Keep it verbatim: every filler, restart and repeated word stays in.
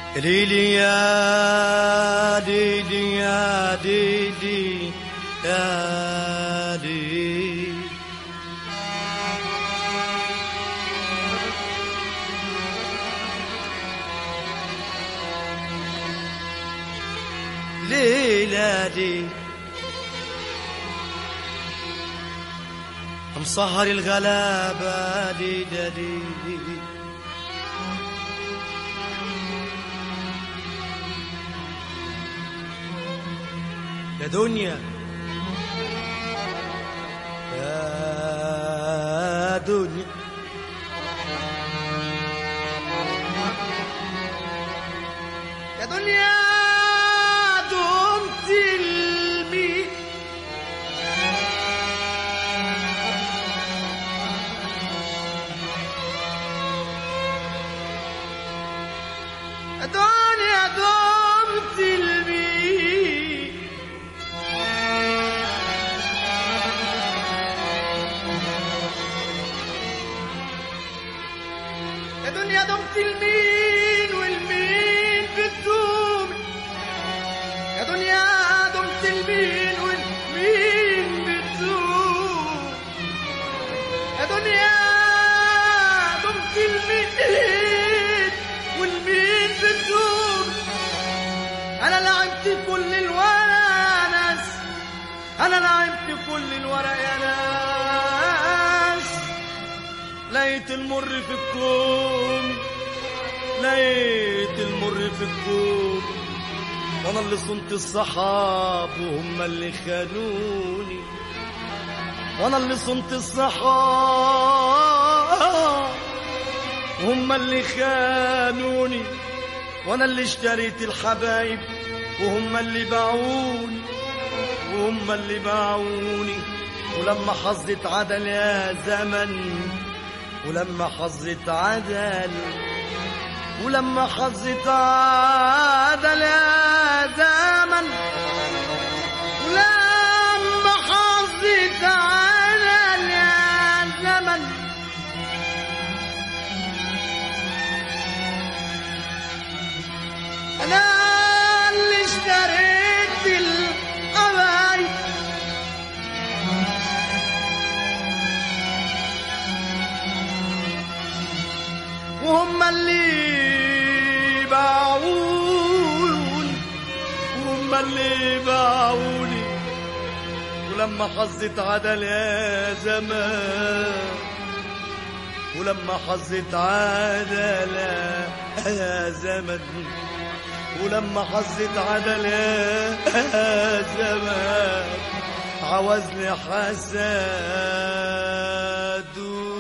ليلي يا ليلي يا ليلي يا ليلي ليلة دي مسهر الغلابة ليلة دي يا دنيا يا دنيا يا دنيا دمت المي يا دنيا دمت المي يا دنيا دمت المين والمين بتدوم يا دنيا دمت المين والمين بتدوم يا دنيا دمت المين والمين بتدوم انا لعبت كل الورق يا ناس انا لعبت كل الورق يا ناس لقيت المر في الكون لقيت المر في الكون وانا اللي صنت الصحاب وهم اللي خانوني وانا اللي صنت الصحاب وهم اللي خانوني وانا اللي اشتريت الحبايب وهم اللي باعوني وهم اللي باعوني ولما حظت عدل يا زمن ولما حظت عدل ولما حظت عدل يا زمن ولما حظت عدل يا زمن انا اللي اشتريت الحبايب وهم اللي باعوني وهم اللي باعوني ولما حظت عدل يا زمان ولما حظت عدل يا زمن ولما حظت عدل يا زمان عوزني حسد